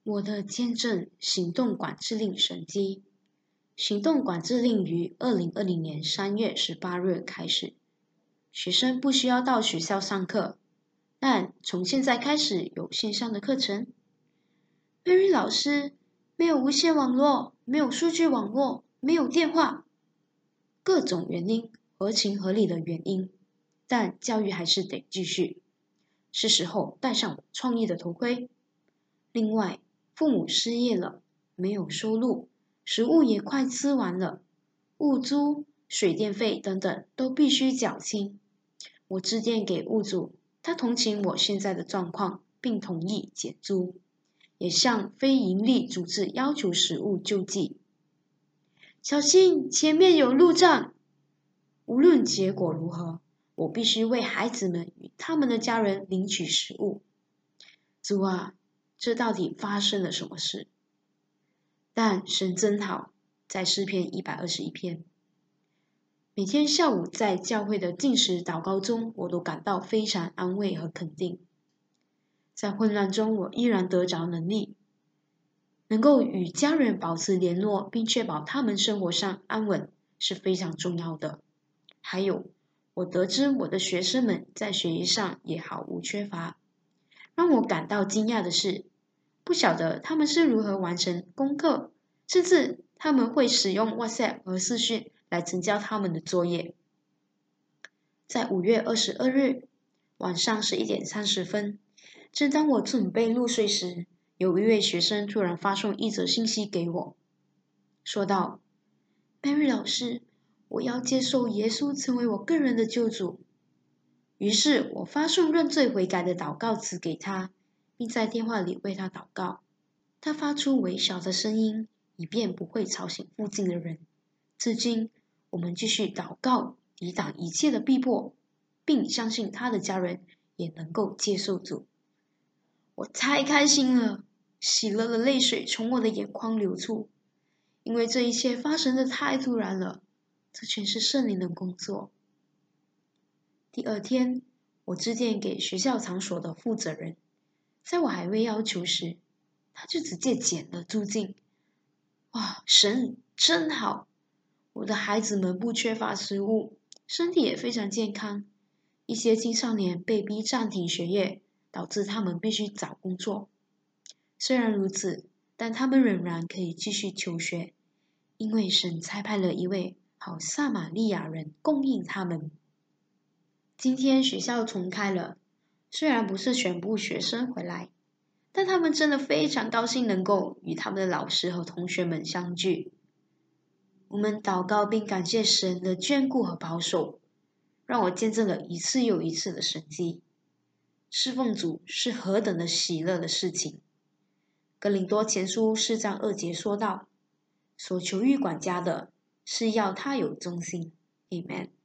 我的见证行动管制令神迹。行动管制令于2020年3月18日开始，学生不需要到学校上课，但从现在开始有线上的课程。Mary 老师，没有无线网络，没有数据网络，没有电话，各种原因，合情合理的原因，但教育还是得继续。是时候戴上我创意的头盔。另外，父母失业了，没有收入，食物也快吃完了，物租、水电费等等都必须缴清。我致电给屋主，他同情我现在的状况，并同意减租，也向非营利组织要求食物救济。小心，前面有路障。无论结果如何，我必须为孩子们与他们的家人领取食物。主啊，这到底发生了什么事？但神真好，在诗篇121篇。每天下午在教会的禁食祷告中，我都感到非常安慰和肯定。在混乱中，我依然得着能力，能够与家人保持联络，并确保他们生活上安稳是非常重要的。还有，我得知我的学生们在学业上也毫无缺乏。让我感到惊讶的是，不晓得他们是如何完成功课，甚至他们会使用 WhatsApp 和视讯来成交他们的作业。在5月22日晚上11点30分，正当我准备入睡时，有一位学生突然发送一则信息给我，说道 ：“Mary 老师，我要接受耶稣成为我个人的救主。”于是我发送认罪悔改的祷告词给他，并在电话里为他祷告。他发出微小的声音，以便不会吵醒附近的人。至今，我们继续祷告，抵挡一切的逼迫，并相信他的家人也能够接受主。我太开心了，喜乐的泪水从我的眼眶流出，因为这一切发生的太突然了，这全是圣灵的工作。第二天，我致电给学校场所的负责人，在我还未要求时，他就直接减了租金。哇，神真好！我的孩子们不缺乏食物，身体也非常健康。一些青少年被逼暂停学业，导致他们必须找工作。虽然如此，但他们仍然可以继续求学，因为神差派了一位好撒玛利亚人供应他们。今天学校重开了，虽然不是全部学生回来，但他们真的非常高兴能够与他们的老师和同学们相聚。我们祷告并感谢神的眷顾和保守，让我见证了一次又一次的神迹。侍奉主是何等的喜乐的事情。哥林多前书4章2节说道：“所求于管家的，是要他有忠心。” Amen。